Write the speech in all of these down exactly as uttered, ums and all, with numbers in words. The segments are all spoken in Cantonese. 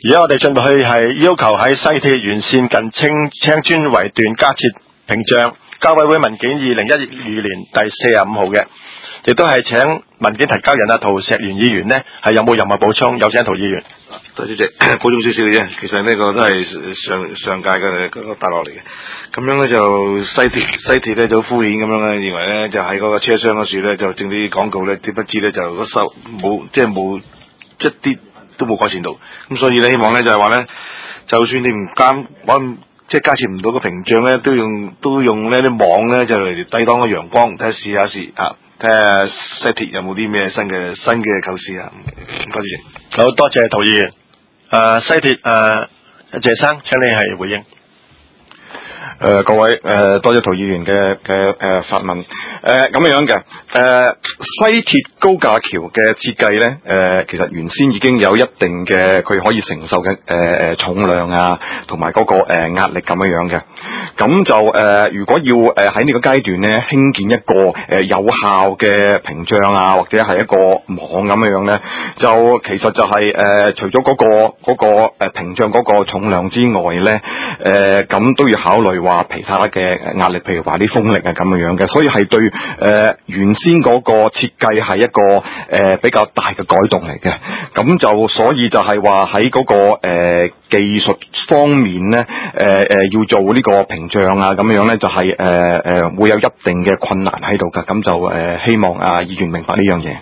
而家我哋進入去係要求喺西鐵沿線近青青磚圍段加設屏障，交委會文件二零一二年第四十五號嘅，亦都係請文件提交人啊涂石元議員呢係有冇任何補充？有請涂議員。 多謝主席，補充少少嘅啫。其實呢個都係上上屆嘅嗰個大落嚟嘅。咁樣咧就西鐵西鐵咧就敷衍咁樣咧，認為咧就喺嗰個車廂嗰處咧就整啲廣告咧，點不知咧就個收冇即係冇一啲都冇改善到。咁所以咧希望咧就係話咧，就算你唔監揾即係加設唔到個屏障咧，都用都用呢啲網咧就嚟抵擋個陽光，睇下試下試啊，睇下西鐵有冇啲咩新嘅新嘅構思啊。唔該主席。 好多謝涂議員。誒、呃、西鐵誒、呃、謝生，請你係回應。 誒、呃、各位誒、呃、多謝涂議員嘅嘅誒發問。誒咁樣嘅誒、呃、西鐵高架橋嘅設計咧，誒、呃、其實原先已經有一定嘅佢可以承受嘅誒誒重量啊，同埋嗰個誒、呃、壓力咁樣樣嘅。咁就誒、呃、如果要誒喺呢個階段咧興建一個誒、呃、有效嘅屏障啊，或者係一個網咁樣樣咧，就其實就係、是、誒、呃、除咗嗰、那個嗰、那個誒屏障嗰個重量之外咧，誒、呃、咁都要考慮話其他嘅壓力，譬如話啲風力啊咁樣樣嘅，所以係對誒、呃、原先嗰個設計係一個誒、呃、比較大嘅改動嚟嘅。咁就所以就係話喺嗰個誒、呃、技術方面咧，誒、呃、誒要做呢個屏障啊咁樣咧，就係誒誒會有一定嘅困難喺度噶。咁就誒、呃、希望啊議員明白呢樣嘢。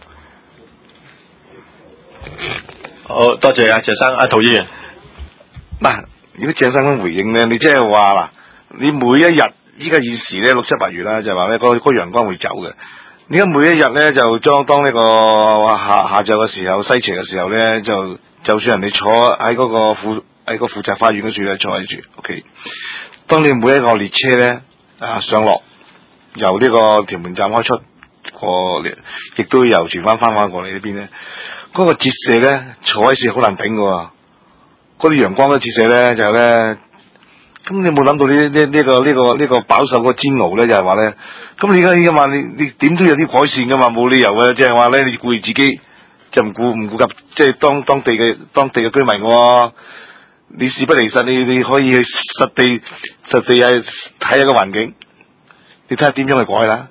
好多謝啊謝生，阿涂議員。 嗱，如果鄭生咁回應咧，你即係話嗱，你每一日依家現時咧六七八月啦，就係話咧嗰嗰陽光會走嘅。你而家每一日咧就將當呢個下下晝嘅時候西斜嘅時候咧，就就算人哋坐喺嗰個負喺個負責花園嗰處咧坐喺住 ，OK。當你每一個列車咧啊上落由呢個屯門站開出過嚟，亦都由荃灣翻返過嚟呢邊咧，嗰、那個折射咧坐喺處好難頂嘅喎。嗰啲陽光嘅折射咧就係咧，咁你冇諗到呢呢呢個呢、這個呢、這個飽受個煎熬咧，就係話咧，咁你而家依家話你你點都有啲改善噶嘛，冇理由嘅，即係話咧你顧自己就唔顧唔顧及即係當當地嘅當地嘅居民喎，你事不離實，你你可以去實地實地係睇下個環境，你睇下點樣去改啦。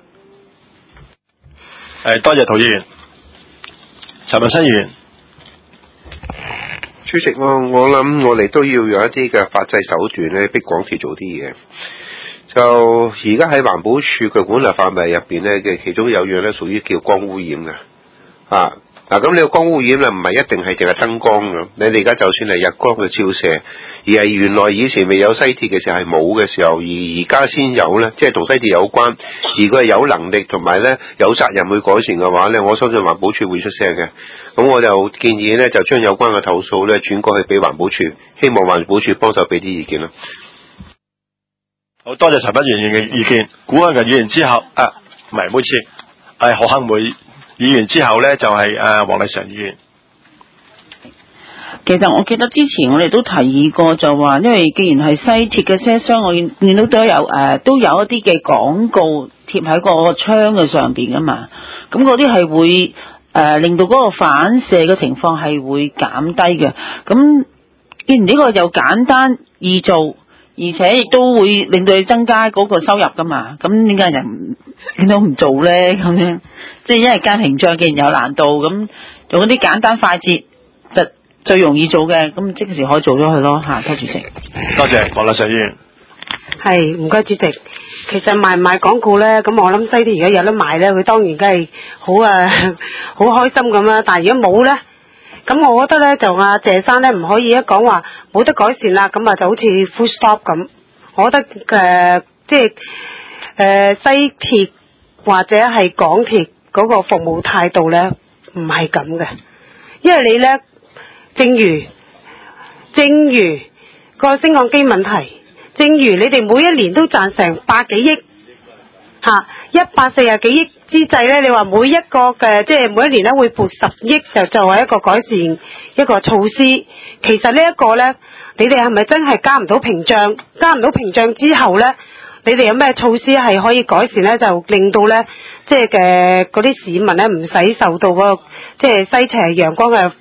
誒，多謝涂議員，陳文新議員。 主席，我我諗我哋都要有一啲嘅法制手段咧，逼港鐵做啲嘢。就而家喺環保署嘅管轄範圍入邊咧嘅，其中有樣咧屬於叫光污染嘅啊。嗱，咁你個光污染咧唔係一定係淨係燈光嘅，你哋而家就算係日光嘅照射，而係原來以前未有西鐵嘅時候係冇嘅時候，而而家先有咧，即係同西鐵有關，而佢係有能力同埋咧有責任去改善嘅話咧，我相信環保署會出聲嘅。咁我就建議咧，就將有關嘅投訴咧轉過去俾環保署，希望環保署幫手俾啲意見啦。 好多謝陳文議員嘅意見，古安嘅議員之後，啊，唔係，唔好意思，係何幸梅議員之後咧就係誒黃麗嫦議員。 其實我記得之前我哋都提議過，就話因為既然係西鐵嘅車廂，我見見到都有誒、呃、都有一啲嘅廣告貼喺個窗嘅上邊噶嘛，咁嗰啲係會誒、呃、令到嗰個反射嘅情況係會減低嘅。咁既然呢個又簡單易做，而且亦都會令到你增加嗰個收入噶嘛，咁點解人見到唔做咧？咁樣即係因為加屏障既然有難度，咁用嗰啲簡單快捷就最容易做嘅，咁即時可以做咗佢咯嚇。多謝主席。 多謝黃麗嫦議員。 係唔該主席。其實賣唔賣廣告咧，咁我諗西鐵而家有得賣咧，佢當然梗係好啊，好開心咁啦。但係如果冇咧，咁我覺得咧就阿謝生咧唔可以一講話冇得改善啦，咁啊就好似 full stop 咁。我覺得誒、呃、即係誒、呃、西鐵或者係港鐵嗰個服務態度咧唔係咁嘅，因為你咧正如正如個升降機問題，正如你哋每一年都賺成百幾億嚇一百四十幾億之際咧，你話每一個嘅即係每一年咧會撥十億就作為一個改善一個措施，其實呢一個咧，你哋係咪真係加唔到屏障？加唔到屏障之後咧，你哋有咩措施係可以改善咧？就令到咧即係嘅嗰啲市民咧唔使受到嗰個即係西斜陽光嘅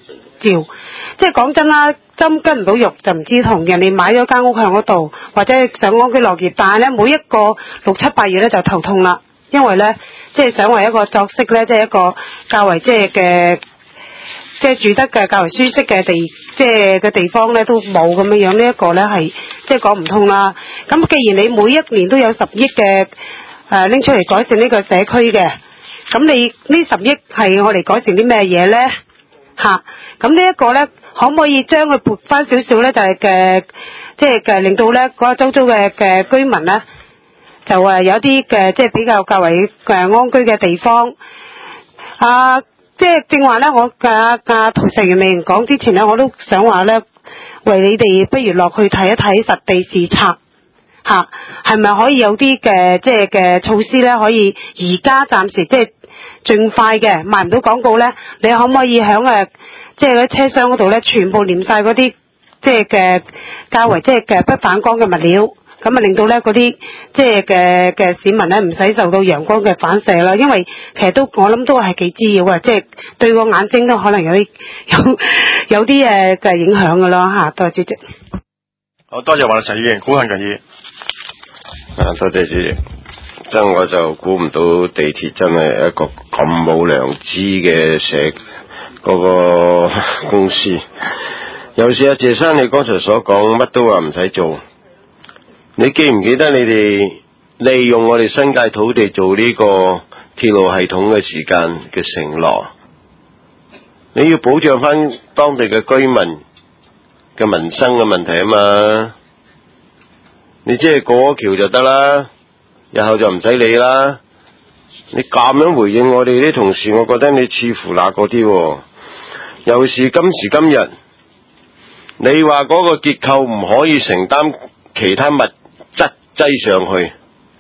照。即係講真啦，針跟唔到肉就唔知痛。人哋買咗間屋喺嗰度，或者想安居樂業，但係咧每一個六七八月咧就頭痛啦，因為咧即係想為一個作息咧，即係一個較為即係嘅。即係住得嘅較為舒適嘅地，即係嘅地方咧都冇咁樣樣，呢一個咧係即係講唔通啦。咁既然你每一年都有十億嘅誒拎出嚟改善呢個社區嘅，咁你呢十億係我哋改善啲咩嘢咧？嚇、啊，咁呢一個咧可唔可以將佢撥翻少少咧？就係、是、嘅，即係嘅令到咧嗰個周遭嘅嘅居民咧，就誒有啲嘅即係比較較為誒安居嘅地方啊。即係正話咧，我嘅嘅陶石原未講之前咧，我都想話咧，為你哋不如落去睇一睇實地視察嚇，係咪可以有啲嘅即係嘅措施咧？可以而家暫時即係盡快嘅賣唔到廣告咧，你可唔可以喺誒即係喺車廂嗰度咧，全部黏晒嗰啲即係嘅較為即係嘅不反光嘅物料？咁啊，令到咧嗰啲即係嘅嘅市民咧，唔使受到陽光嘅反射啦。因為其實都我諗都係幾滋擾啊，即係對個眼睛都可能有啲有有啲誒嘅影響噶咯嚇。多謝主席。 好多謝黃立成議員，古漢近議。 啊，多謝主席。真我就估唔到地鐵真係一個咁冇良知嘅社嗰個公司。尤其是阿謝生你剛才所講，乜都話唔使做。你記唔記得你哋利用我哋新界土地做呢個鐵路系統嘅時間嘅承諾？你要保障翻當地嘅居民嘅民生嘅問題啊嘛！你即係過咗橋就得啦，日後就唔使理啦。你咁樣回應我哋啲同事，我覺得你似乎那個啲喎。尤其是今時今日，你話嗰個結構唔可以承擔其他物質擠上去，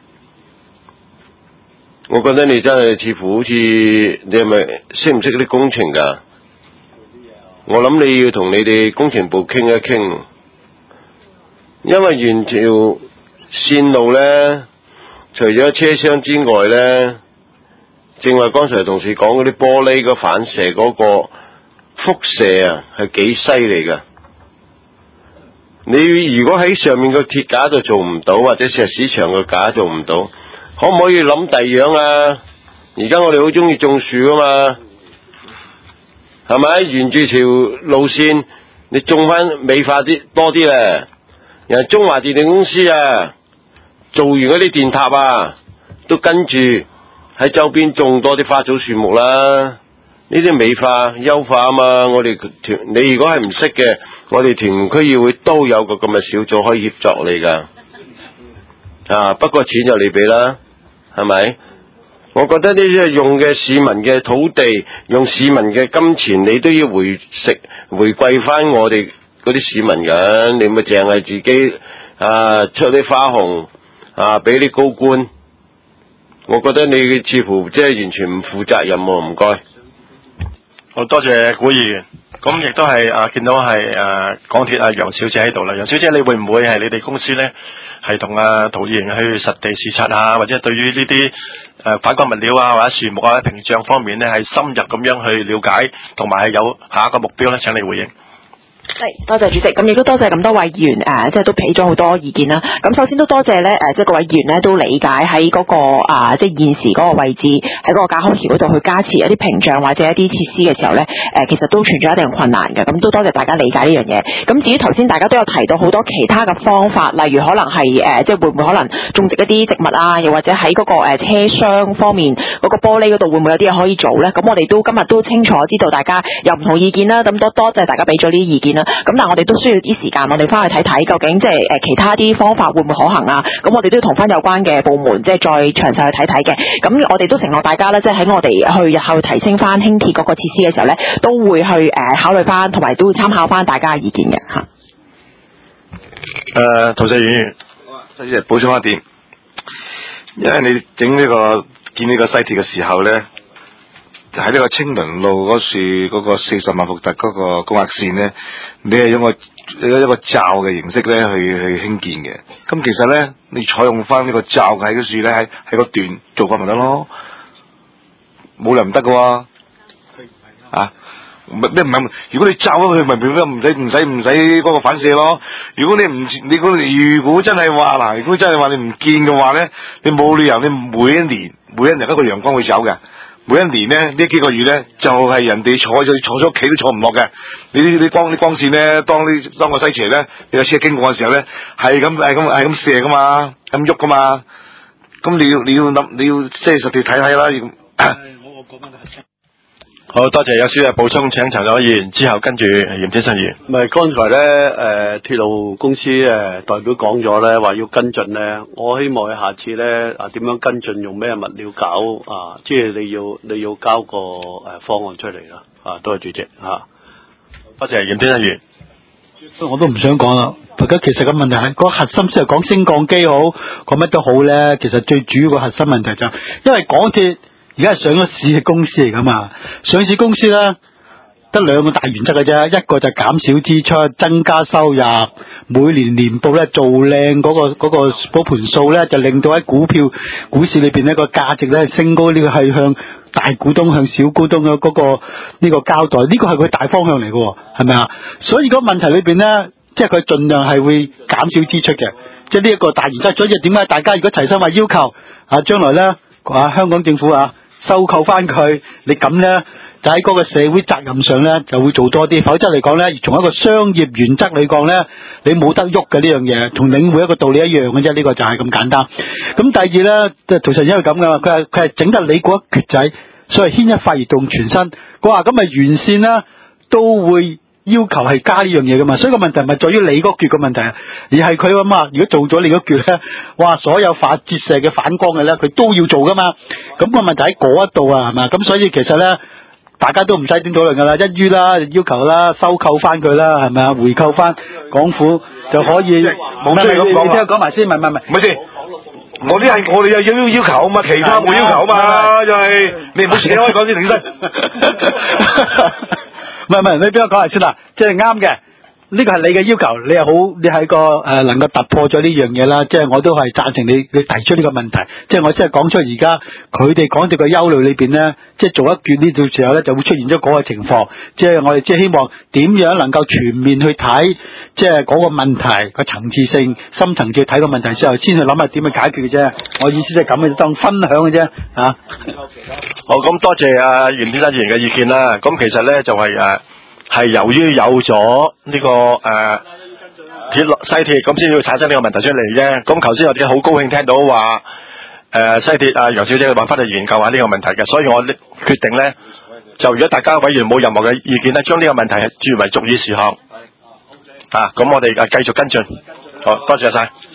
我覺得你真係似乎好似你係咪識唔識啲工程㗎？我諗你要同你哋工程部傾一傾，因為原條線路呢，除咗車廂之外呢，正話剛才同事講嗰啲玻璃個反射嗰個輻射啊，係幾犀利㗎。你如果喺上面個鐵架度做唔到，或者石屎牆個架做唔到，可唔可以諗第二樣啊？而家我哋好中意種樹噶嘛，係咪？沿住條路線，你種翻美化啲多啲咧。人中華電力公司啊，做完嗰啲電塔啊，都跟住喺周邊種多啲花草樹木啦。呢啲美化優化啊嘛，我哋團你如果係唔識嘅，我哋屯門區議會都有個咁嘅小組可以協助你噶。啊，不過錢就你俾啦，係咪？我覺得呢啲係用嘅市民嘅土地，用市民嘅金錢，你都要回食回饋翻我哋嗰啲市民噶。你咪淨係自己啊出啲花紅啊俾啲高官，我覺得你似乎即係完全唔負責任喎，唔該。 好多謝古議員，咁亦都係啊見到係誒、啊、港鐵阿楊小姐喺度啦。楊小姐，你會唔會係你哋公司咧係同阿陶議員去實地視察啊，或者對於呢啲誒反光物料啊或者樹木啊屏障方面咧係深入咁樣去了解，同埋係有下一個目標咧？請你回應。 係，多謝主席，咁亦都多謝咁多位議員誒、呃，即係都俾咗好多意見啦。咁首先都多謝咧誒，即係各位議員咧都理解喺嗰、那個啊、呃，即係現時嗰個位置喺嗰個架空橋嗰度去加設一啲屏障或者一啲設施嘅時候咧，誒、呃、其實都存在一定困難嘅。咁都多謝大家理解呢樣嘢。咁至於頭先大家都有提到好多其他嘅方法，例如可能係誒、呃，即係會唔會可能種植一啲植物啊，又或者喺嗰、那個誒、呃、車廂方面嗰、那個玻璃嗰度會唔會有啲嘢可以做咧？咁我哋都今日都清楚知道大家有唔同意見啦。咁多多謝大家俾咗呢啲意見啦。咁但係我哋都需要啲時間，我哋翻去睇睇究竟即係誒其他啲方法會唔會可行啊？咁我哋都要同翻有關嘅部門即係再詳細去睇睇嘅。咁我哋都承諾大家咧，即係喺我哋去日後提升翻輕鐵嗰個設施嘅時候咧，都會去誒、呃、考慮翻，同埋都會參考翻大家嘅意見嘅嚇。 誒，陶石議員， 即係補充一點，因為你整呢、這個建呢個西鐵嘅時候咧。就喺呢個青倫路嗰處嗰個四十萬伏特嗰個高壓線咧，你係用個一個罩嘅形式咧去去興建嘅。咁其實咧，你採用翻呢個罩喺嗰處咧，喺喺個段做法咪得咯，冇理由唔得噶喎。啊， 唔係咩唔係？如果你罩咗佢，咪變咗唔使唔使唔使嗰個反射咯。如果你唔你如果真係話嗱，如果真係話你唔見嘅話咧，你冇理由你每一年每一年一個陽光會走嘅。每一年咧呢幾個月咧就係、是、人哋坐咗坐咗屋企都坐唔落嘅。你啲光啲光線咧，當呢當個西斜咧，你個車經過嘅時候咧，係咁係咁係咁射噶嘛，咁喐噶嘛。咁你要你要諗你要即係實地睇睇啦。我我講翻好多謝有書嘅補充，請陳友議員之後跟住嚴先生議員。 唔係剛才咧誒鐵路公司誒、呃、代表講咗咧話要跟進咧，我希望佢下次咧啊點樣跟進，用咩物料搞啊？即係你要你要交個誒、呃、方案出嚟啦啊！多謝主席嚇、啊， 多謝嚴先生議員。 我都唔想講啦，大家其實個問題係個核心先係講升降機好，講乜都好咧。其實最主要個核心問題就係、因為港鐵而家係上咗市嘅公司嚟噶嘛，上市公司咧得兩個大原則嘅啫，一個就係減少支出，增加收入，每年年報咧做靚嗰、嗰個嗰、嗰個嗰盤數咧，就令到喺股票股市裏邊呢個價值咧升高，呢個係向大股東向小股東嘅嗰、嗰個呢、呢個交代，呢個係佢大方向嚟嘅，係咪啊？所以個問題裏邊咧，即係佢盡量係會減少支出嘅，即係呢一個大原則。所以點解大家如果齊心話要求啊，將來咧啊香港政府啊收購翻佢，你咁咧就喺嗰個社會責任上咧就會做多啲，否則嚟講咧，從一個商業原則嚟講咧，你冇得喐嘅呢樣嘢，同領匯一個道理一樣嘅啫，呢、這個就係咁簡單。咁第二咧，就陶實因為咁噶嘛，佢係佢係整得你嗰一橛仔，所謂牽一髮而動全身。佢話咁咪完善啦，都會要求係加呢樣嘢噶嘛，所以個問題唔係在於你嗰橛嘅問題，而係佢咁啊，如果做咗你嗰橛咧，哇，所有反折射嘅反光嘅咧，佢都要做噶嘛。咁、個問題喺嗰一度啊，係嘛？咁所以其實咧，大家都唔使點討論噶啦，一於啦要求啦收購翻佢啦，係咪啊？回購翻港府就可以。冇需要咁講。你聽我講埋先，唔係唔係唔係。 唔係先，我啲係我哋有要要求啊嘛，其他冇要求啊嘛，就係你唔好自己開講先，停身。 唔係唔係，你俾我講下先啦，即係啱嘅。呢個係你嘅要求，你又好，你係個誒、呃、能夠突破咗呢樣嘢啦，即係我都係贊成你你提出呢個問題，即係我先係講出而家佢哋講到嘅憂慮裏邊咧，即係做一卷呢條時候咧就會出現咗嗰個情況，即係我哋即係希望點樣能夠全面去睇，即係嗰個問題個層次性、深層次睇個問題之後，先去諗下點去解決嘅啫。我意思就係咁嘅，當分享嘅啫嚇。 好，咁多謝阿袁先生議員嘅意見啦。咁其實咧就係、是、誒。係由於有咗呢、這個誒、呃、鐵路西鐵，咁先要產生呢個問題出嚟啫。咁頭先我哋好高興聽到話誒、呃、西鐵啊楊小姐話翻嚟研究下呢個問題嘅，所以我決定咧就如果大家委員冇任何嘅意見咧，將呢個問題係轉為逐議事項啊。咁我哋誒繼續跟進。好多謝晒。